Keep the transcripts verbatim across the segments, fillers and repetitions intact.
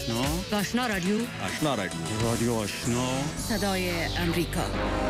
آشنا آشنا رادیو آشنا رادیو رادیو آشنا صدای امریکا.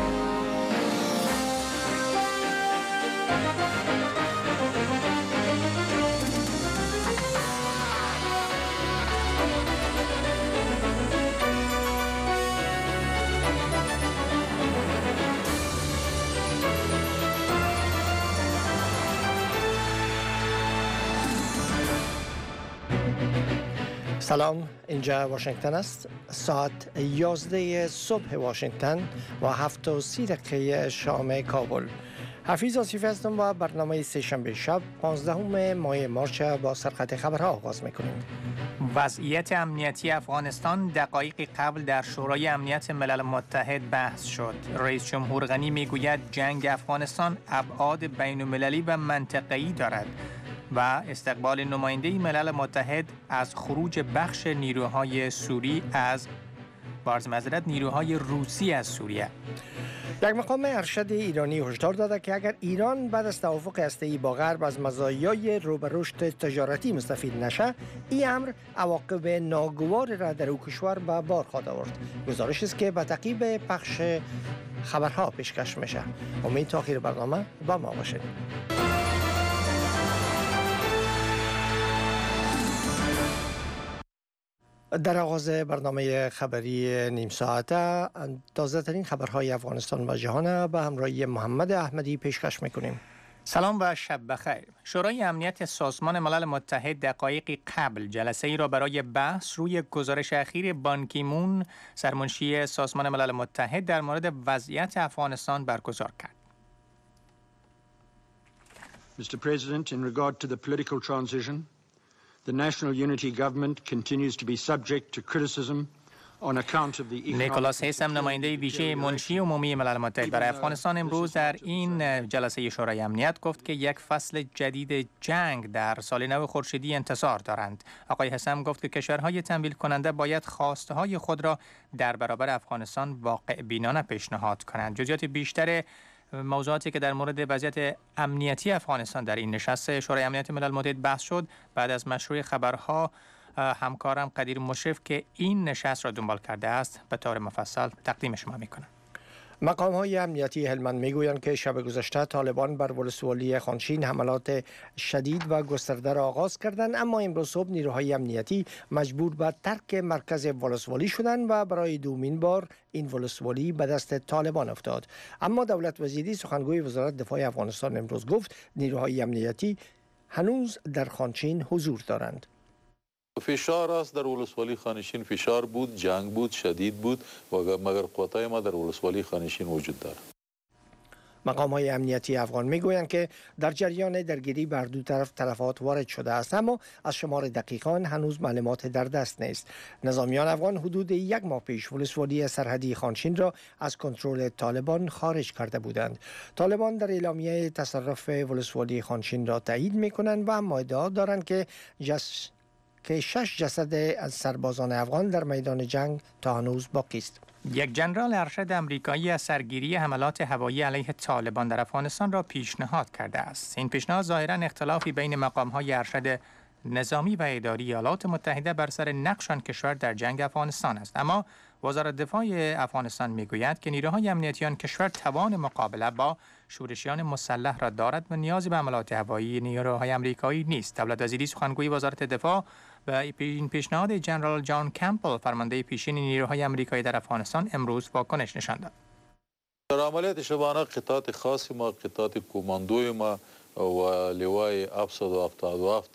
سلام، اینجا واشنگتن است. ساعت یازده صبح واشنگتن و هفت و سی دقیقه شام کابل. حفیظ آصفی هستم و برنامه سه‌شنبه شب پانزدهم ماه مارس با سرخط خبرها آغاز میکنیم. وضعیت امنیتی افغانستان دقایقی قبل در شورای امنیت ملل متحد بحث شد. رئیس جمهور غنی میگوید جنگ افغانستان ابعاد بین المللی و منطقه‌ای دارد و استقبال نماینده ملل متحد از خروج بخش نیروهای سوری از بارز معذرت نیروهای روسی از سوریه. یک مقام ارشد ایرانی هشدار داده که اگر ایران بعد از توافق هسته‌ای با غرب از مزایای رو به رشد تجارتی مستفید نشه، این امر عواقب ناگوار را در او کشور به بار خواهد آورد. گزارش است که به تعقیب پخش خبرها پیشکش میشه. امید تا آخر برنامه با ما باشید. در آغاز برنامه خبری نیم ساعته تازه ترین خبرهای افغانستان و جهان به همراهی محمد احمدی پیشکش میکنیم. سلام و شب بخیر. شورای امنیت سازمان ملل متحد دقایقی قبل جلسه ای را برای بحث روی گزارش اخیر بان کی مون سرمنشی سازمان ملل متحد در مورد وضعیت افغانستان برگزار کرد. Mister President, in regard to the political transition, the National Unity Government continues to be subject to criticism on account of the economic... نیکولاس هیسم نماینده ویژه منشی عمومی ملل متحد برای افغانستان امروز در این جلسه شورای امنیت گفت که یک فصل جدید جنگ در سال نو خورشیدی انتظار دارند. آقای هیسم گفت که کشورهای تمویل کننده باید خواسته های خود را در برابر افغانستان واقع بینانه پیشنهاد کنند. جزئیات بیشتر موضوعاتی که در مورد وضعیت امنیتی افغانستان در این نشست شورای امنیت ملل متحد بحث شد بعد از مشروع خبرها همکارم قدیر مشرف که این نشست را دنبال کرده است به طور مفصل تقدیم شما میکنم. مقام های امنیتی هلمند میگویند که شب گذشته طالبان بر ولسوالی خانشین حملات شدید و گسترده را آغاز کردند، اما امروز صبح نیروهای امنیتی مجبور به ترک مرکز ولسوالی شدند و برای دومین بار این ولسوالی به دست طالبان افتاد. اما دولت وزیری سخنگوی وزارت دفاع افغانستان امروز گفت نیروهای امنیتی هنوز در خانشین حضور دارند. فشار است در ولسوالی خانشین، فشار بود، جنگ بود، شدید بود و مگر قوتای ما در ولسوالی خانشین وجود دارد. مقام های امنیتی افغان میگویند که در جریان درگیری بر دو طرف تلفات وارد شده است، اما از شمار دقیقان هنوز معلومات در دست نیست. نظامیان افغان حدود یک ماه پیش ولسوالی سرحدی خانشین را از کنترل طالبان خارج کرده بودند. طالبان در اعلامیه تصرف ولسوالی خانشین را تایید میکنند و اما ادعا دارند که جس که شش جسد از سربازان افغان در میدان جنگ تا هنوز باقی است. یک ژنرال ارشد آمریکایی از سرگیری حملات هوایی علیه طالبان در افغانستان را پیشنهاد کرده است. این پیشنهاد ظاهراً اختلافی بین مقام‌های ارشد نظامی و اداری ایالات متحده بر سر نقش آن کشور در جنگ افغانستان است، اما وزارت دفاع افغانستان میگوید که نیروهای امنیتی آن کشور توان مقابله با شورشیان مسلح را دارد و نیازی به حملات هوایی نیروهای آمریکایی نیست. دولت وزیری سخنگوی وزارت دفاع به این پیشنهاد جنرال جان کمپل فرمانده پیشین نیروهای آمریکایی در افغانستان امروز واکنش نشان داد. در عملیات شبانه قطعات خاص ما، قطعات کماندوی ما و لوای هفتصد و هفتاد و هفت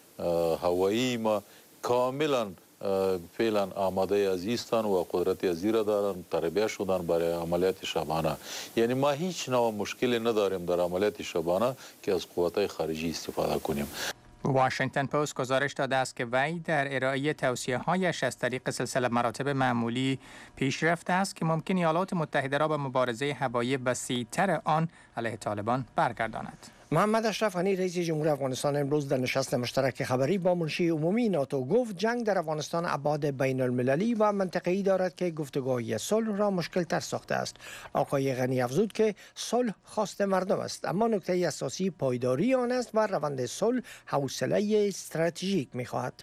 هوایی ما کاملا فعلا آماده از ایستان و قدرت از را دارن، تربیت شدن برای عملیات شبانه. یعنی ما هیچ نوع مشکلی نداریم در عملیات شبانه که از قوت‌های خارجی استفاده کنیم. واشنگتن پست گزارش داده است که وی در ارائه توصیه‌هایش از طریق سلسله مراتب معمولی پیش رفته است که ممکن ایالات متحده را به مبارزه هوایی وسیع‌تر آن علیه طالبان برگرداند. محمد اشرف غنی رئیس جمهور افغانستان امروز در نشست مشترک خبری با منشی عمومی ناتو گفت جنگ در افغانستان ابعاد بین المللی و منطقه‌ای دارد که گفتگوهای صلح را مشکل تر ساخته است. آقای غنی افزود که صلح خواست مردم است، اما نکته اساسی پایداری آن است و روند صلح حوصله استراتژیک می‌خواهد.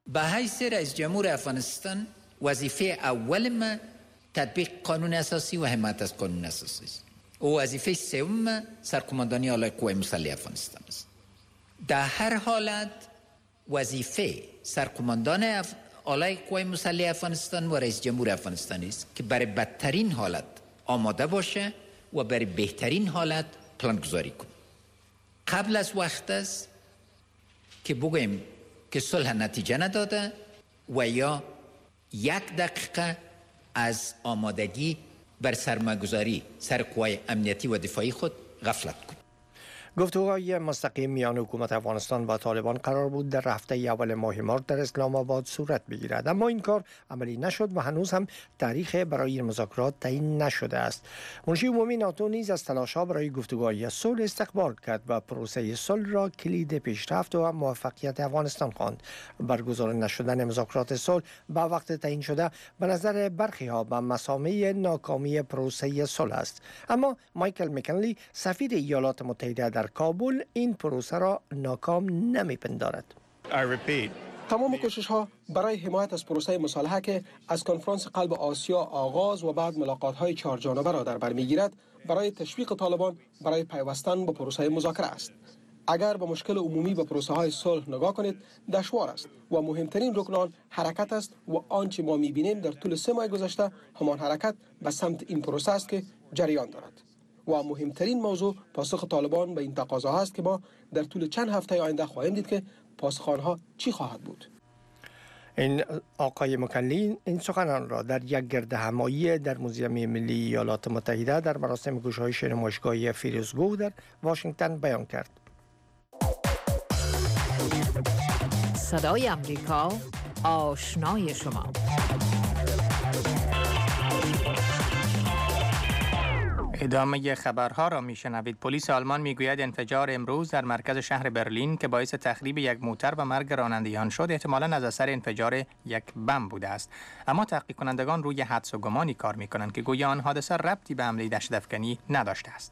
به حیث رئیس جمهور افغانستان وظیفه اول ما تطبیق قانون اساسی و حمایت از قانون اساسی است. و وظیفه سوم سرقماندانی اعلی قوای مسلحه افغانستان است. در هر حالت وظیفه سرقماندان اف... اعلی قوای مسلحه افغانستان و رئیس جمهور افغانستان است که برای بدترین حالت آماده باشه و برای بهترین حالت پلان گذاری کنه. قبل از وقت است که بگوییم که صلح نتیجه نداده و یا یک دقیقه از آمادگی بر سرمایه‌گذاری سر قوای امنیتی و دفاعی خود غفلت کنیم. گفتگوهای مستقیم میان حکومت افغانستان و طالبان قرار بود در هفته اول ماه مارس در اسلام آباد صورت بگیرد، اما این کار عملی نشد و هنوز هم تاریخ برای مذاکرات تعیین نشده است. منشی عمومی ناتو نیز از تلاش‌ها برای گفتگوهای صلح استقبال کرد و پروسه صلح را کلید پیشرفت و موفقیت افغانستان خواند. برگزار نشدن مذاکرات صلح با وقت تعیین شده به نظر برخی‌ها به مسامع ناکامی پروسه صلح است، اما مایکل مکنلی سفیر ایالات متحده در کابل این پروسه را ناکام نمی‌پندارد. تمام کوشش‌ها برای حمایت از پروسه مصالحه که از کنفرانس قلب آسیا آغاز و بعد ملاقات‌های چهار جانبه را در بر می‌گیرد برای تشویق طالبان برای پیوستن به پروسه مذاکره است. اگر به مشکل عمومی به پروسه‌های صلح نگاه کنید دشوار است و مهمترین رکن آن حرکت است و آنچه ما می‌بینیم در طول سه ماه گذشته همان حرکت به سمت این پروسه است که جریان دارد. و مهمترین موضوع پاسخ طالبان به این تقاضا است که ما در طول چند هفته آینده خواهیم دید که پاسخ آنها چی خواهد بود. این آقای مکنلی این سخنان را در یک گرد همایی در موزیم ملی ایالات متحده در مراسم گشایش نمایشگاه فیروزکوه در واشنگتن بیان کرد. صدای آمریکا، آشنای شما. ادامه خبرها را میشنوید. پلیس آلمان میگوید انفجار امروز در مرکز شهر برلین که باعث تخریب یک موتر و مرگ رانندگان شد احتمالاً از اثر انفجار یک بم بوده است، اما تحقیق کنندگان روی حدس و گمانی کار میکنند که گویا آن حادثه ربطی به حمله دشت‌افکنی نداشته است.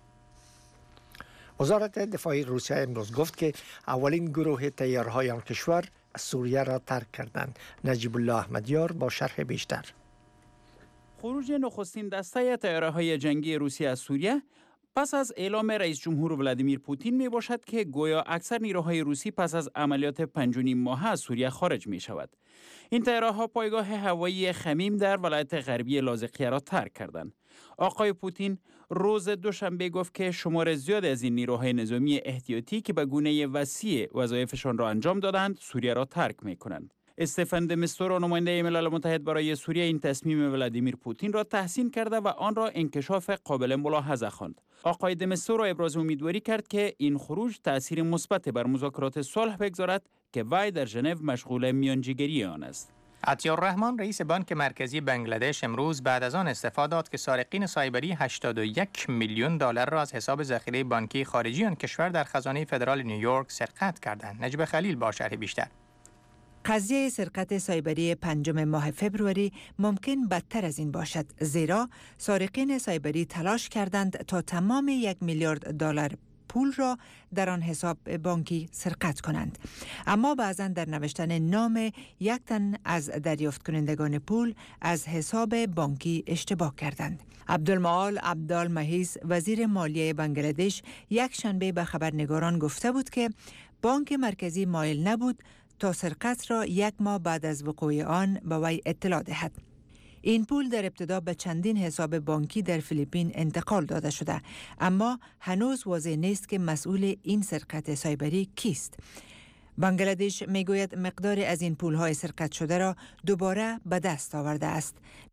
وزارت دفاع روسیه امروز گفت که اولین گروه تیارهای آن کشور سوریه را ترک کردند. نجیب الله احمدیار با شرح بیشتر. خروج نخستین دسته طیاره‌های جنگی روسیه از سوریه پس از اعلام رئیس جمهور ولادیمیر پوتین می باشد که گویا اکثر نیروهای روسی پس از عملیات پنج و نیم ماهه از سوریه خارج می شود. این طیاره‌ها پایگاه هوایی خمیم در ولایت غربی لاذقیه را ترک کردند. آقای پوتین روز دوشنبه گفت که شمار زیادی از این نیروهای نظامی احتیاطی که به گونه وسیع وظایفشان را انجام دادند سوریه را ترک می کنند. استفان د مستور نماینده ملل متحد برای سوریه این تصمیم ولادیمیر پوتین را تحسین کرده و آن را انکشاف قابل ملاحظه خواند. آقای د مستور را ابراز امیدواری کرد که این خروج تأثیر مثبت بر مذاکرات صلح بگذارد که وی در ژنو مشغول میانجیگری آن است. عطی‌الرحمن رئیس بانک مرکزی بنگلادش امروز بعد از آن استفاده داد که سارقین سایبری هشتاد و یک میلیون دلار را از حساب ذخیره بانکی خارجی آن کشور در خزانه فدرال نیویورک سرقت کردند. نجیب خلیل با شرح بیشتر. قضیه سرقت سایبری پنجم ماه فبروری ممکن بدتر از این باشد، زیرا سارقین سایبری تلاش کردند تا تمام یک میلیارد دلار پول را در آن حساب بانکی سرقت کنند، اما بعضاً در نوشتن نام یک تن از دریافت کنندگان پول از حساب بانکی اشتباه کردند. عبدالمعال عبدالمحیث وزیر مالیه بنگلادش یک شنبه به خبرنگاران گفته بود که بانک مرکزی مایل نبود تا سرقت را یک ماه بعد از وقوع آن به وی اطلاع دهد. این پول در ابتدا به چندین حساب بانکی در فیلیپین انتقال داده شده، اما هنوز واضح نیست که مسئول این سرقت سایبری کیست. بنگلادش میگوید مقدار از این پولهای سرقت شده را دوباره به دست آورده است.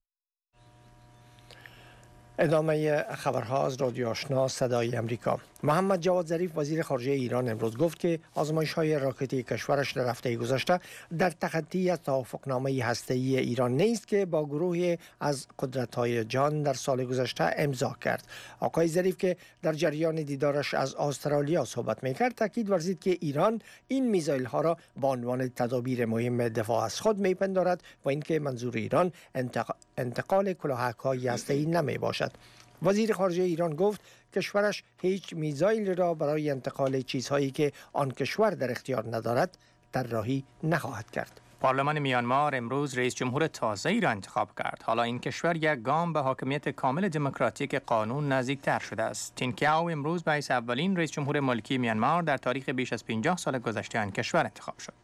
ادامه خبرها از رادیو آشنا صدای امریکا. محمد جواد ظریف وزیر خارجه ایران امروز گفت که آزمایش‌های راکتی کشورش در هفته گذشته در تخطی از توافقنامه هسته‌ای ایران نیست که با گروهی از قدرت‌های جهان در سال گذشته امضا کرد. آقای ظریف که در جریان دیدارش از استرالیا صحبت می‌کرد تاکید ورزید که ایران این میزایل‌ها را به عنوان تدابیر مهم دفاع از خود می‌پندارد و اینکه منظور ایران انتق... انتقال کلاهک‌های هسته‌ای نمی‌باشد. وزیر خارجه ایران گفت کشورش هیچ میزایل را برای انتقال چیزهایی که آن کشور در اختیار ندارد طراحی نخواهد کرد. پارلمان میانمار امروز رئیس جمهور تازه‌ای را انتخاب کرد. حالا این کشور یک گام به حاکمیت کامل دموکراتیک قانون نزدیکتر شده است. تین کیاو امروز به حیث اولین رئیس جمهور ملکی میانمار در تاریخ بیش از پنجاه سال گذشته آن کشور انتخاب شد.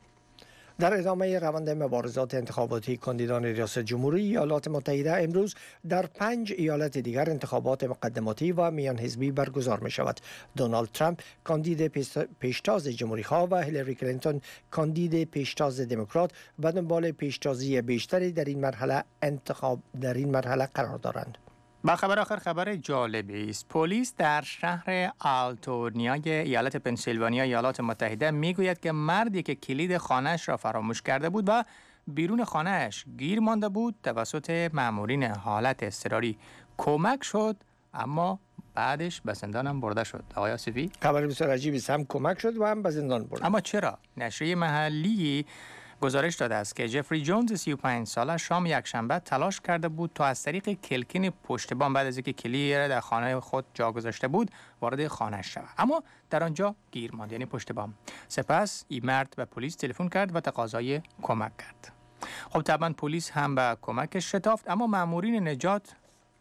در ادامه روند مبارزات انتخاباتی کاندیدان ریاست جمهوری ایالات متحده امروز در پنج ایالت دیگر انتخابات مقدماتی و میان حزبی برگزار می شود. دونالد ترامپ کاندید پیشتاز جمهوری خواه و هیلاری کلینتون کاندید پیشتاز دموکرات به دنبال پیشتازی بیشتری در این مرحله انتخاب در این مرحله قرار دارند. با خبر آخر خبر جالبی است. پلیس در شهر آلتورنیا ایالت پنسیلوانیا ایالات متحده میگوید که مردی که کلید خانه‌اش را فراموش کرده بود و بیرون خانه‌اش گیر مانده بود توسط مامورین حالت اضطراری کمک شد، اما بعدش به زندان هم برده شد. آقای آصفی، خبر بسیار عجیبی است، هم کمک شد و هم به زندان برد. اما چرا؟ نشریه محلی گزارش داده است که جفری جونز سی و پنج ساله شام یکشنبه تلاش کرده بود تا از طریق کلکین پشت بام بعد از اینکه کلید را در خانه خود جا گذاشته بود وارد خانه شود، اما در آنجا گیر ماند، یعنی پشت بام. سپس این مرد به پلیس تلفن کرد و تقاضای کمک کرد. خب طبعا پلیس هم به کمکش شتافت، اما مامورین نجات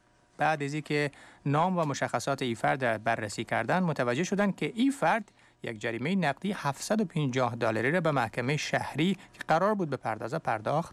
بعد از اینکه نام و مشخصات این فرد بررسی کردند متوجه شدند که این فرد یک جریمه نقدی هفتصد و پنجاه دلاری را به محکمه شهری که قرار بود به پردازه پرداخت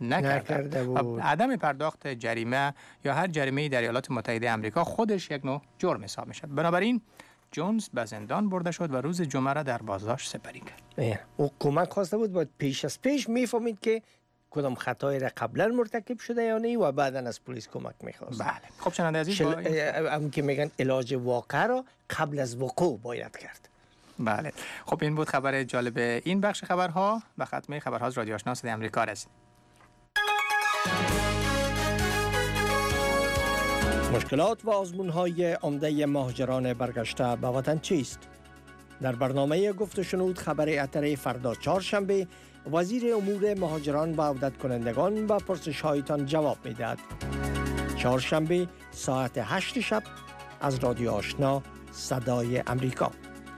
نکرده بود. عدم پرداخت جریمه یا هر جریمه در ایالات متحده آمریکا خودش یک نوع جرم حساب میشه. بنابراین جونز به زندان برده شد و روز جمعه را در بازداشت سپری کرد. او کمک خواسته بود، باید پیش از پیش میفهمید که کدام خطایی را قبلا مرتکب شده یا نه و بعدا از پلیس کمک میخواست. بله. خب شنونده عزیز، با هم که میگن علاج واقع را قبل از وقوع باید کرد. بله. خب این بود خبر جالب این بخش خبرها. به ختمه خبرها از رادیو آشنا صدای آمریکا رسید. مشکلات و آزمون‌های عمده مهاجران برگشته به وطن چیست؟ در برنامه گفت و شنود خبر اتر فردا چهارشنبه وزیر امور مهاجران و عودت کنندگان به پرسش‌هایتان جواب می‌دهد. چهارشنبه ساعت هشت شب از رادیو آشنا صدای آمریکا.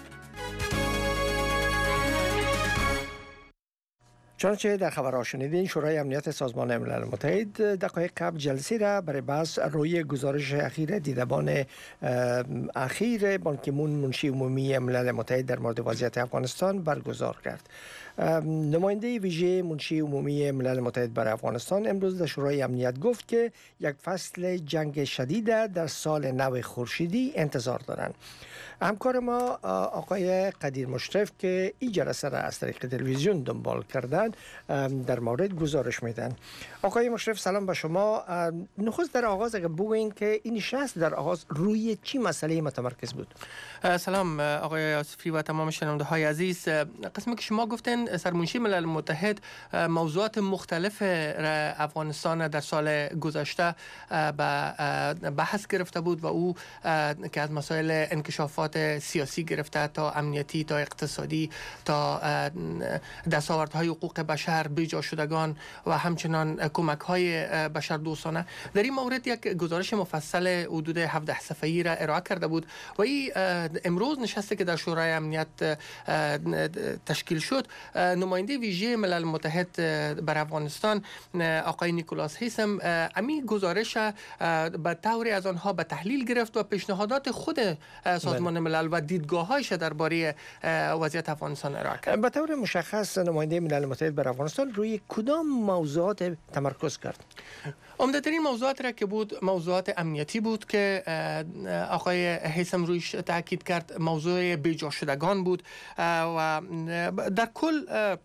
چنانچه در خبرها شنیدین، شورای امنیت سازمان ملل متحد دقایق قبل جلسه را برای بحث روی گزارش اخیر دیدبان اخیر بان کی مون منشی عمومی ملل متحد در مورد وضعیت افغانستان برگزار کرد. نماینده ویژه منشی عمومی ملل متحد برای افغانستان امروز در شورای امنیت گفت که یک فصل جنگ شدید در سال نو خورشیدی انتظار دارند. همکار ما آقای قدیر مشرف که این جلسه را از طریق تلویزیون دنبال کردند در مورد گزارش میدن. آقای مشرف سلام به شما. نخست در آغاز اگر بگوین که این نشست در آغاز روی چی مسئله متمرکز بود؟ سلام آقای آصفی و تمام شنونده های عزیز. قسمی که شما گفتن سرمنشی ملل متحد موضوعات مختلف افغانستان در سال گذشته به بحث گرفته بود و او که از مسائل انکشافات سیاسی گرفته تا امنیتی تا اقتصادی تا دستاوردهای حقوق بشر، بیجا شدگان و همچنان کمک های بشر دوستانه، در این مورد یک گزارش مفصل حدود هفده صفحه‌ای را ارائه کرده بود و این امروز نشسته که در شورای امنیت تشکیل شد، نماینده ویژه ملل متحد بر افغانستان آقای نیکولاس هیسم امی گزارش به طوری از آنها به تحلیل گرفت و پیشنهادات خود سازمان ملل و دیدگاه‌هایش درباره وضعیت افغانستان ارائه کرد. به طور مشخص نماینده ملل متحد بر افغانستان روی کدام موضوعات تمرکز کرد؟ عمده ترین موضوعات را که بود موضوعات امنیتی بود که آقای هیثم رویش تاکید کرد. موضوع بیجا شدگان بود و در کل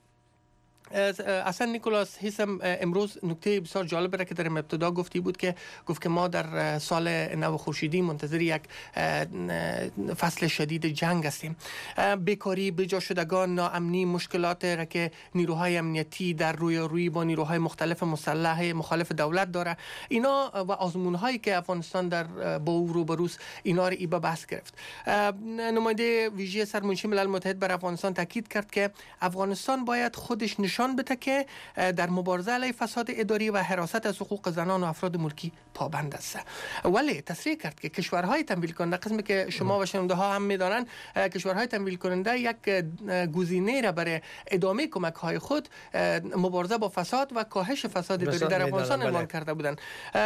اصلا نیکولاس هیسم امروز نکته بسیار جالب را که در ابتدا گفتی بود که گفت که ما در سال نو خورشیدی منتظر یک فصل شدید جنگ هستیم. بیکاری، بیجا شدگان، ناامنی، مشکلات را که نیروهای امنیتی در روی روی با نیروهای مختلف مسلح مخالف دولت داره، اینا و آزمون‌هایی که افغانستان در با او روبروست، اینا را ای به بحث گرفت. نماینده ویژه سرمنشی ملل متحد بر افغانستان تاکید کرد که افغانستان باید خودش نشان نشان بده که در مبارزه علیه فساد اداری و حراست از حقوق زنان و افراد ملکی پابند است. ولی تصریح کرد که کشورهای تمویل کننده، قسمی که شما و شنونده ها هم میدانند، کشورهای تمویل کننده یک گزینه را برای ادامه کمک های خود مبارزه با فساد و کاهش فساد اداری در افغانستان عنوان کرده بودند.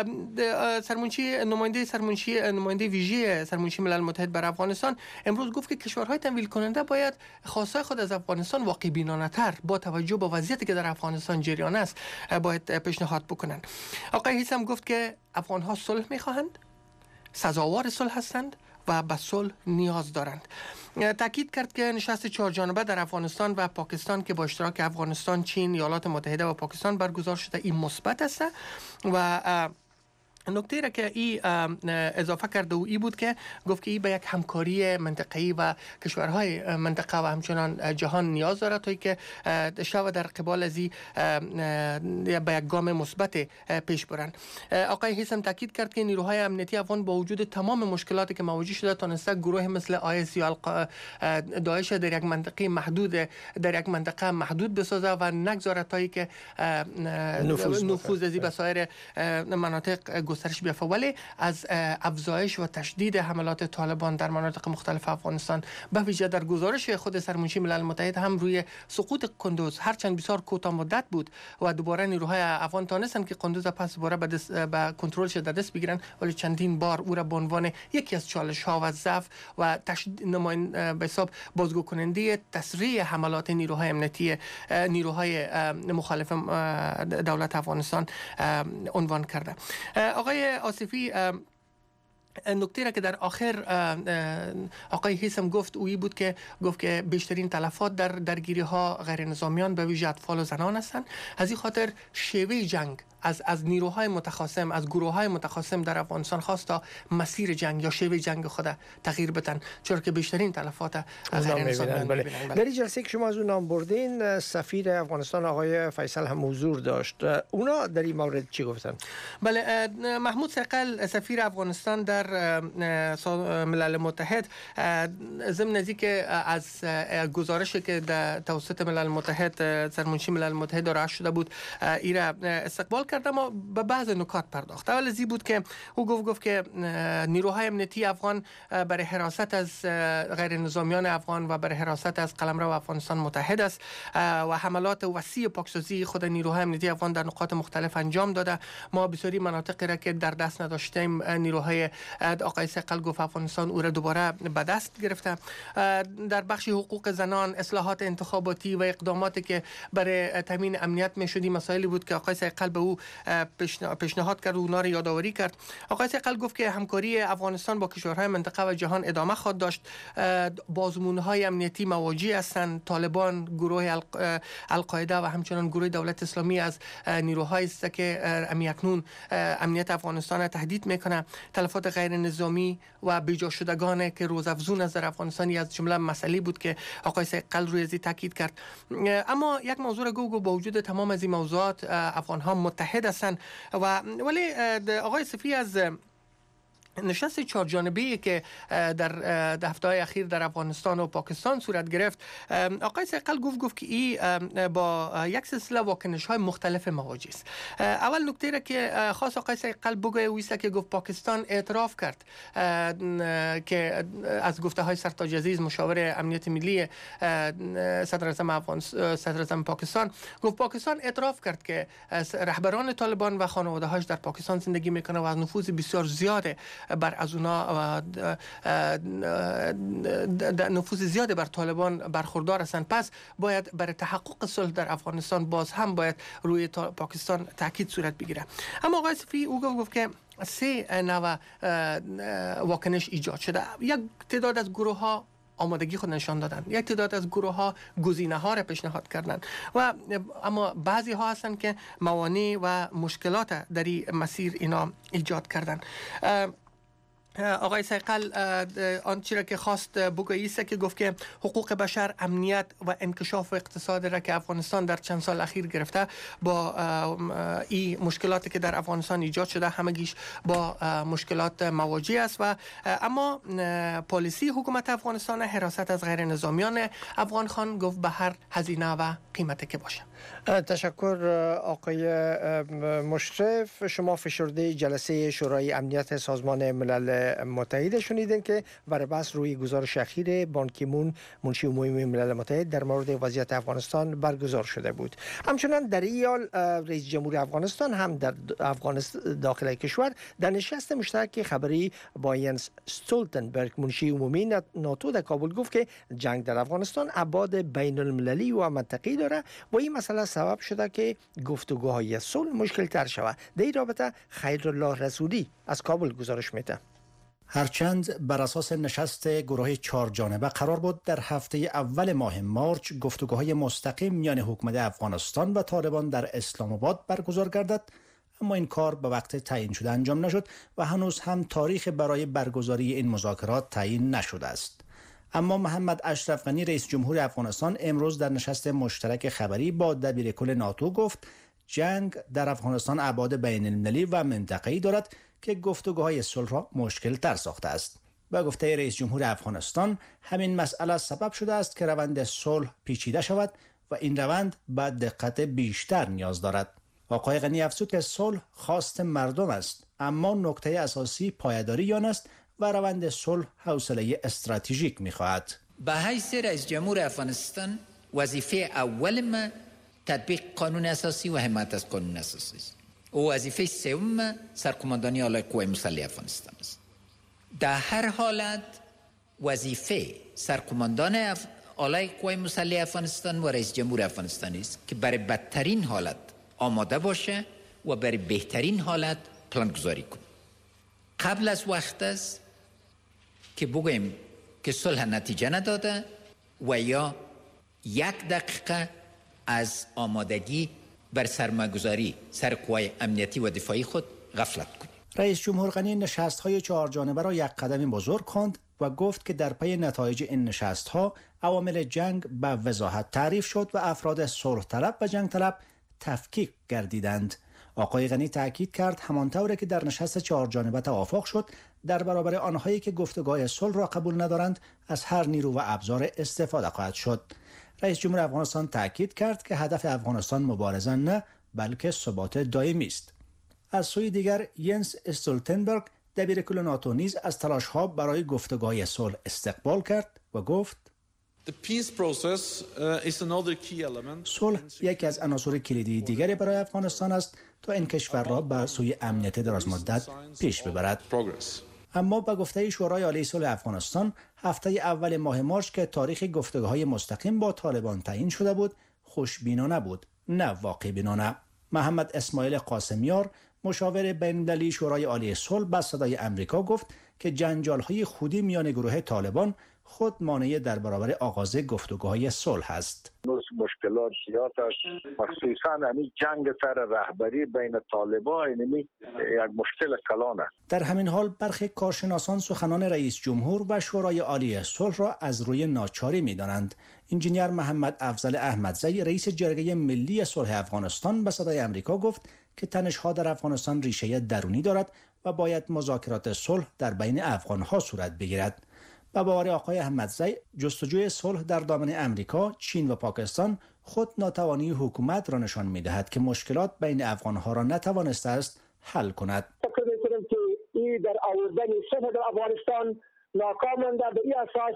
سرمنشی نماینده سرمنشی نماینده ویژه سرمنشی ملل متحد بر افغانستان امروز گفت که کشورهای تمویل کننده باید خواستهای خود از افغانستان واقع بینانه تر با توجه به وضعیتی که در افغانستان جریان است باید پیشنهاد بکنند. آقای هیثم هم گفت که افغان ها صلح میخواهند، سزاوار صلح هستند و به صلح نیاز دارند. تاکید کرد که نشست چهار جانبه در افغانستان و پاکستان که با اشتراک افغانستان، چین، ایالات متحده و پاکستان برگزار شده این مثبت است و نکته را که ای اضافه کرده و ای بود که گفت که ای به یک همکاری منطقه‌ای و کشورهای منطقه و همچنان جهان نیاز دارد تا که شود در قبال از ای به یک گام مثبت پیش برند. آقای هیثم تاکید کرد که نیروهای امنیتی افغان با وجود تمام مشکلاتی که مواجه شده تانسته گروه مثل آیس یا داعش در یک منطقه محدود در یک منطقه محدود بسازه و نگذارد تا که نفوذ از به سایر مناطق گسترش بیافته. ولی از افزایش و تشدید حملات طالبان در مناطق مختلف افغانستان به ویژه در گزارش خود سرمنشی ملل متحد هم روی سقوط قندوز هرچند بسیار کوتاه مدت بود و دوباره نیروهای افغان تانستند که قندوز پس دوباره به به کنترلش در دست بگیرن، ولی چندین بار او را به عنوان یکی از چالش ها و ضعف و تشدید نماین به حساب بازگو کننده تسریع حملات نیروهای امنیتی نیروهای مخالف دولت افغانستان عنوان کرده. آقای آصفی نکته را که در آخر آقای هیثم گفت اویی بود که گفت که بیشترین تلفات در درگیری ها غیر نظامیان به ویژه اطفال و زنان هستند. از این خاطر شیوه جنگ از از نیروهای متخاصم از گروه‌های متخاصم در افغانستان خواست تا مسیر جنگ یا شیوه جنگ خود تغییر بدن، چون که بیشترین تلفات غیر نظامیان می‌بینن. در جلسه که شما از اون نام بردین سفیر افغانستان آقای فیصل هم حضور داشت، اونا در این مورد چی گفتن؟ بله، محمود ثقل سفیر افغانستان در ملل متحد ضمن از اینکه از گزارشی که در توسط ملل متحد سرمنشی ملل متحد ارائه شده بود ایرا استقبال کرد، اما به بعض نکات پرداخت. اول از این بود که او گفت گفت که نیروهای امنیتی افغان برای حراست از غیر نظامیان افغان و برای حراست از قلمرو افغانستان متحد است و حملات وسیع پاکسازی خود نیروهای امنیتی افغان در نقاط مختلف انجام داده. ما بسیاری مناطقی را که در دست نداشتیم نیروهای آقای ثقل گفت افغانستان او را دوباره به دست گرفته. در بخش حقوق زنان، اصلاحات انتخاباتی و اقداماتی که برای تامین امنیت می‌شدی مسائلی بود که آقای ثقل به او پیشنهاد کرد و اونا را یادآوری کرد. آقای ثقل گفت که همکاری افغانستان با کشورهای منطقه و جهان ادامه خواهد داشت. بازمونهای امنیتی مواجه هستند. طالبان، گروه القاعده و همچنان گروه دولت اسلامی از نیروهایی است که اکنون امنیت افغانستان را تهدید میکنه. تلفات غیر نظامی و بیجا شدگان که روزافزون از در افغانستان از جمله مسئله بود که آقای ثقل روی ازی تاکید کرد. اما یک موضوع را گفت با وجود تمام از این موضوعات افغان ها متحد هستند و ولی آقای صفی از نشست چهار جانبه‌ای که در هفته‌های اخیر در افغانستان و پاکستان صورت گرفت، آقای ثقل گفت گفت که این با یک سلسله واکنش‌های مختلف مواجه است. اول نکته را که خاص آقای ثقل بگوید ویسته که گفت پاکستان اعتراف کرد که از گفته‌های سرتاج عزیز مشاور امنیت ملی صدر اعظم افغانستان صدر اعظم پاکستان گفت پاکستان اعتراف کرد که رهبران طالبان و خانواده‌هاش در پاکستان زندگی میکنه و از نفوذ بسیار زیاده بر از اونا نفوذ زیاده بر طالبان برخوردار هستند. پس باید برای تحقق صلح در افغانستان باز هم باید روی پاکستان تاکید صورت بگیره. اما آقای صفی او گفت که سه نوع واکنش ایجاد شده. یک تعداد از گروه ها آمادگی خود نشان دادن، یک تعداد از گروه ها گزینه ها را پیشنهاد کردند و اما بعضی ها هستند که موانع و مشکلات در این مسیر اینا ایجاد کردند. آقای ثقل آنچه را که خواست بگوید است که گفت که حقوق بشر، امنیت و انکشاف اقتصاد را که افغانستان در چند سال اخیر گرفته با این مشکلاتی که در افغانستان ایجاد شده همگیش با مشکلات مواجه است و اما پالیسی حکومت افغانستان حراست از غیر نظامیان افغان خان گفت به هر هزینه و قیمتی که باشه. تشکر آقای مشرف. شما فشرده جلسه شورای امنیت سازمان ملل متحد شنیدین که بر بحث روی گزارش اخیر بان کی مون منشی عمومی ملل متحد در مورد وضعیت افغانستان برگزار شده بود. همچنان در این حال رئیس جمهور افغانستان هم در افغانستان داخل کشور در نشست مشترک خبری با ینس استولتنبرگ منشی عمومی ناتو در کابل گفت که جنگ در افغانستان ابعاد بین المللی و منطقه‌ای داره و این مسئله سبب شده که گفتگوهای صلح مشکل تر شود. در این رابطه خیرالله رسولی از کابل گزارش میده. هرچند بر اساس نشست گروه چهار جانبه قرار بود در هفته اول ماه مارچ گفتگوهای مستقیم میان حکومت افغانستان و طالبان در اسلام آباد برگزار گردد، اما این کار به وقت تعیین شده انجام نشد و هنوز هم تاریخ برای برگزاری این مذاکرات تعیین نشده است. اما محمد اشرف غنی رئیس جمهور افغانستان امروز در نشست مشترک خبری با دبیرکل ناتو گفت جنگ در افغانستان ابعاد بین المللی و منطقه‌ای دارد که گفتگوهای صلح را مشکل تر ساخته است. با گفته رئیس جمهور افغانستان همین مسئله سبب شده است که روند صلح پیچیده شود و این روند به دقت بیشتر نیاز دارد. آقای غنی افزود که صلح خواست مردم است، اما نکته اساسی پایداری آن است و روند صلح حوصله استراتژیک می‌خواهد. به حیث رئیس جمهور افغانستان وظیفه اول ما تطبیق قانون اساسی و حمایت از قانون اساسی است. و وظیفه سوم سرقماندانی اعلی قوای مسلح افغانستان است. در هر حالت وظیفه سرقماندان اف... اعلی قوای مسلح افغانستان و رئیس جمهور افغانستان است که برای بدترین حالت آماده باشه و برای بهترین حالت پلان گذاری کنه. قبل از وقت است که بگوییم که صلح نتیجه نداده و یا یک دقیقه از آمادگی بر سرمایه‌گذاری سر قوای امنیتی و دفاعی خود غفلت کنیم. رئیس جمهور غنی نشست‌های چهار جانبه را یک قدم بزرگ خواند و گفت که در پی نتایج این نشست‌ها عوامل جنگ به وضاحت تعریف شد و افراد صلح طلب و جنگ طلب تفکیک گردیدند. آقای غنی تاکید کرد همانطوری که در نشست چهار جانبه توافق شد در برابر آنهایی که گفتگوهای صلح را قبول ندارند از هر نیرو و ابزار استفاده خواهد شد. رئیس جمهور افغانستان تاکید کرد که هدف افغانستان مبارزه نه بلکه ثبات دائمی است. از سوی دیگر ینس استولتنبرگ دبیرکل ناتو نیز از تلاش‌ها برای گفتگوهای صلح استقبال کرد و گفت صلح یکی از عناصر کلیدی دیگری برای افغانستان است تا این کشور را به سوی امنیت درازمدت پیش ببرد. اما به گفته شورای عالی صلح افغانستان هفته اول ماه مارچ که تاریخ گفتگوهای مستقیم با طالبان تعیین شده بود خوشبینانه بود، نه واقع بینانه. محمد اسماعیل قاسمیار مشاور بین‌المللی شورای عالی صلح به صدای امریکا گفت که جنجال‌های خودی میان گروه طالبان خود مانع در برابر آغاز گفتگوهای صلح است. مشکلات زیاد است، مخصوصا همین جنگ سر رهبری بین طالبان اینمی یک مشکل کلان است. در همین حال برخی کارشناسان سخنان رئیس جمهور و شورای عالی صلح را از روی ناچاری می‌دانند. انجینیر محمد افضل احمدزی رئیس جرگه ملی صلح افغانستان به صدای امریکا گفت که تنش‌ها در افغانستان ریشه درونی دارد و باید مذاکرات صلح در بین افغان‌ها صورت بگیرد. با باور آقای احمدزی جستجوی صلح در دامن امریکا، چین و پاکستان خود ناتوانی حکومت را نشان می‌دهد که مشکلات بین افغان‌ها را نتوانسته است حل کند. فکر می‌کنم که این در آوردن صلح در افغانستان ناکام مانده. به این اساس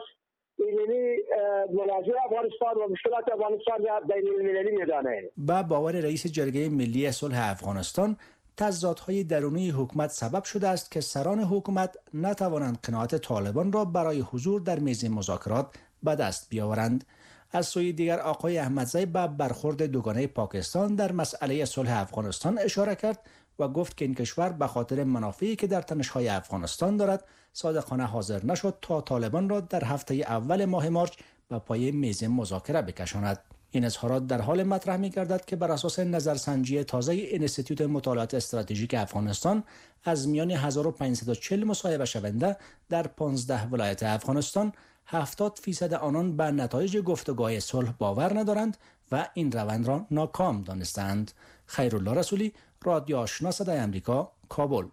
اینمی منازعه افغانستان و مشکلات افغانستان را بین المللی می‌دانه. با باور رئیس جرگه ملی صلح افغانستان تضادهای درونی حکومت سبب شده است که سران حکومت نتوانند قناعت طالبان را برای حضور در میز مذاکرات به دست بیاورند. از سوی دیگر آقای احمدزی به برخورد دوگانه پاکستان در مسئله صلح افغانستان اشاره کرد و گفت که این کشور به خاطر منافعی که در تنش‌های افغانستان دارد صادقانه حاضر نشد تا طالبان را در هفته اول ماه مارچ به پای میز مذاکره بکشاند. این اظهارات در حال مطرح می‌گردد که بر اساس نظرسنجی تازه انستیتوت مطالعات استراتژیک افغانستان از میان هزار و پانصد و چهل مصاحبه شونده در پانزده ولایت افغانستان هفتاد فیصد آنان به نتایج گفتگوهای صلح باور ندارند و این روند را ناکام دانستند. خیرالله رسولی، رادیو آشنا صدای آمریکا، کابل.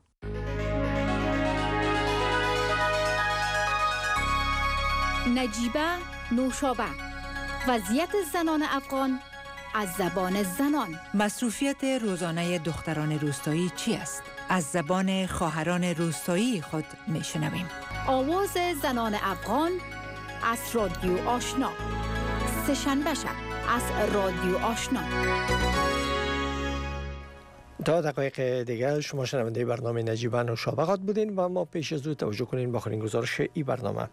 نجیبه نوشابه، وضعیت زنان افغان از زبان زنان. مصروفیت روزانه دختران روستایی چی است؟ از زبان خواهران روستایی خود میشنویم. آواز زنان افغان از رادیو آشنا، سه‌شنبه شب از رادیو آشنا. تا دقایق دیگر شما شنونده برنامه نجیبن و شابقات بودین و ما پیش از او توجه کنین با آخرین گزارش این برنامه.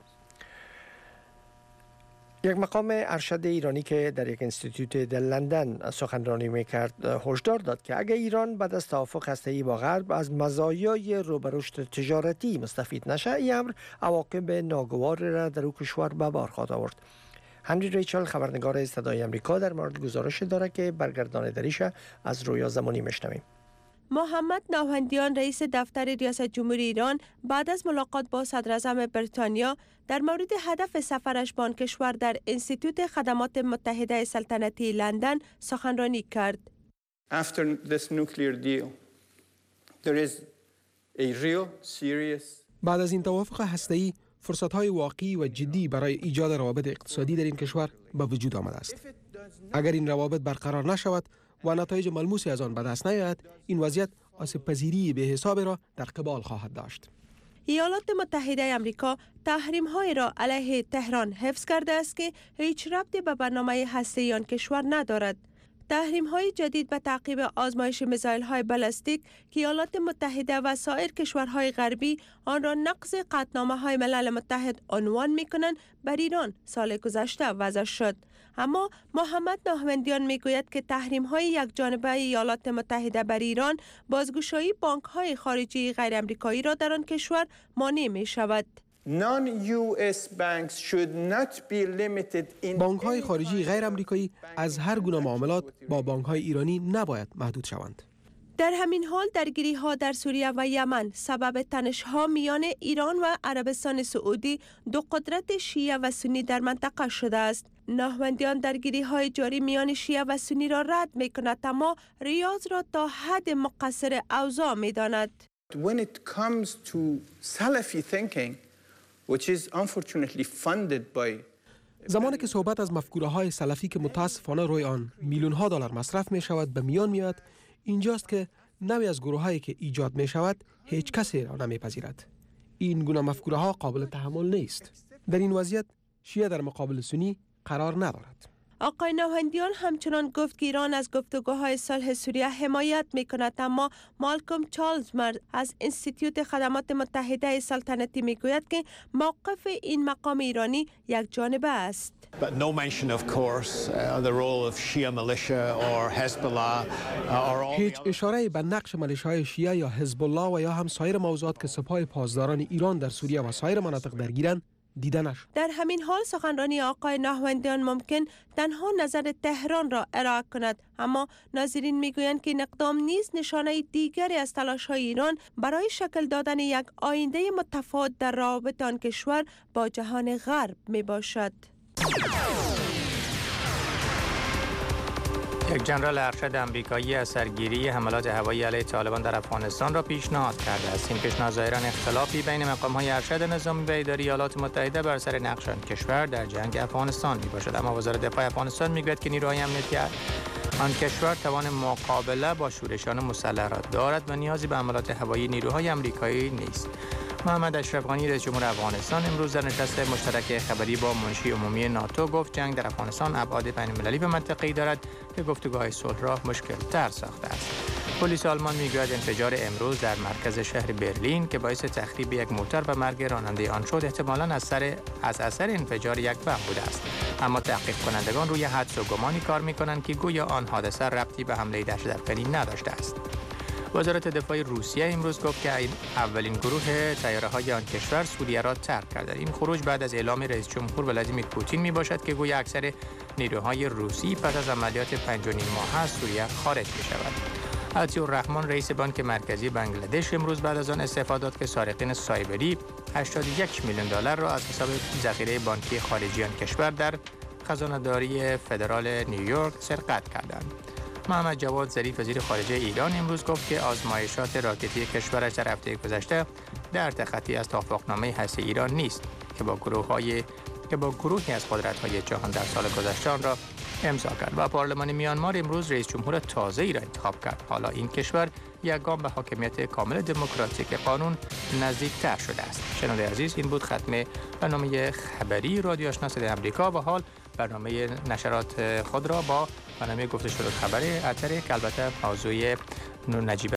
یک مقام ارشد ایرانی که در یک انستیتوت در لندن سخنرانی میکرد هشدار داد که اگر ایران بعد از توافق هسته‌ای با غرب از مزایای روبرشت تجارتی مستفید نشه، این امر عواقب ناگوار را در او کشور به بار خواهد آورد. هنری ریچل خبرنگار صدای آمریکا در مورد گزارش داره که برگرداندنیش از رویا زمانی میشنویم. محمد نوحندیان رئیس دفتر ریاست جمهوری ایران بعد از ملاقات با صدر اعظم بریتانیا در مورد هدف سفرش به آن کشور در انستیتوت خدمات متحده سلطنتی لندن سخنرانی کرد. After this nuclear deal, there is a real serious بعد از این توافق هسته‌ای فرصت‌های واقعی و جدی برای ایجاد روابط اقتصادی در این کشور به وجود آمده است. اگر این روابط برقرار نشود و نتایج ملموسی از آن به دست نیاید، این وضعیت آسیب پذیری به حساب را در قبال خواهد داشت. ایالات متحده آمریکا تحریم‌های را علیه تهران حفظ کرده است که هیچ ربطی به برنامه هسته‌ای آن کشور ندارد. تحریم‌های جدید به تعقیب آزمایش میزایل‌های بالستیک که ایالات متحده و سایر کشورهای غربی آن را نقض قطعنامه‌های ملل متحد عنوان می‌کنند بر ایران سال گذشته وضع شد. اما محمد نوحندیان میگوید که تحریم‌های یکجانبه ایالات متحده بر ایران بازگشایی بانک‌های خارجی غیر آمریکایی را در آن کشور مانع می‌شود. بانک‌های خارجی غیر آمریکایی از هر گونه معاملات با بانک‌های ایرانی نباید محدود شوند. در همین حال درگیری‌ها در سوریه و یمن سبب تنش‌ها میان ایران و عربستان سعودی، دو قدرت شیعه و سنی در منطقه شده است. نوحندیان درگیری‌های جاری میان شیعه و سنی را رد می‌کند، اما ریاض را تا حد مقصر اوضاع می‌داند. When it comes to Salafi thinking, which is unfortunately funded by زمانی که صحبت از مفکوره‌های سلفی که متاسفانه روی آن میلیون‌ها دلار مصرف می‌شود به میان میاد، اینجاست که نوعی از گروه‌هایی که ایجاد می‌شود هیچ کسی را نمی‌پذیرد. این گونه مفکوره‌ها قابل تحمل نیست. در این وضعیت شیعه در مقابل سنی قرار ندارد. آقای نوحندیان همچنان گفت که ایران از گفتگوهای صلح سوریه حمایت می‌کند، اما مالکوم چالزمر از انستیتوت خدمات متحده سلطنتی می‌گوید که موقف این مقام ایرانی یک جانبه است. But no mention, of course, uh, the role of Shia militia or Hezbollah uh, or all هیچ اشاره به نقش ملیشه‌های شیعه یا حزب الله و یا هم سایر موضوعات که سپاه پاسداران ایران در سوریه و سایر مناطق درگیرند دیده نشد. در همین حال سخنرانی آقای نوحندیان ممکن تنها نظر تهران را ارائه کند، اما ناظرین میگویند که این اقدام نیز نشانه دیگری از تلاش‌های ایران برای شکل دادن یک آینده متفاوت در روابط آن کشور با جهان غرب میباشد. یک ژنرال ارشد آمریکایی از سرگیری حملات هوایی علیه طالبان در افغانستان را پیشنهاد کرده است. این پیشنهاد ظاهراً اختلافی بین مقام‌های ارشد نظامی و اداری ایالات متحده بر سر نقش آن کشور در جنگ افغانستان میباشد. اما وزارت دفاع افغانستان میگوید که نیروهای امنیتی آن کشور توان مقابله با شورشان مسلح را دارد و نیازی به حملات هوایی نیروهای آمریکایی نیست. محمد اشرف غنی رئیس جمهور افغانستان امروز در نشست مشترک خبری با منشی عمومی ناتو گفت جنگ در افغانستان ابعاد بین‌المللی و منطقه‌ای دارد که گفتگوهای صلح را مشکل تر ساخته است. پلیس آلمان میگوید انفجار امروز در مرکز شهر برلین که باعث تخریب یک موتر و مرگ راننده آن شد احتمالاً از اثر از اثر انفجار یک بم بوده است. اما تحقیق کنندگان روی حدس و گمانی کار می‌کنند که گویا آن حادثه ربطی به حمله دهشت‌افکنی نداشته است. وزارت دفاع روسیه امروز گفت که این اولین گروه طیاره‌های آن کشور سوریه را ترک کرده. این خروج بعد از اعلام رئیس جمهور ولادیمیر پوتین میباشد که گویا اکثر نیروهای روسی پس از عملیات پنج و نیم ماه از سوریه خارج می‌شود. عطیه الرحمن رئیس بانک مرکزی بنگلادش امروز بعد از آن استعفا داد که سارقین سایبری هشتاد و یک میلیون دلار را از حساب ذخیره بانکی خارجی آن کشور در خزانه‌داری فدرال نیویورک سرقت کردند. محمد جواد ظریف وزیر خارجه ایران امروز گفت که آزمایشات راکتی کشورش در هفته گذشته در تخطی از توافقنامه هسته ایران نیست که با گروه‌های که با گروهی از قدرت‌های جهان در سال گذشته آن را امضا کرد و پارلمان میانمار امروز رئیس جمهور تازه‌ای را انتخاب کرد. حالا این کشور یک گام به حاکمیت کامل دموکراتیک قانون نزدیکتر شده است. شنونده عزیز، این بود ختم برنامه خبری رادیو آشنا صدای آمریکا و حال برنامه نشرات خود را با برنامه گفته شد خبر اتر که البته موضوع نجیب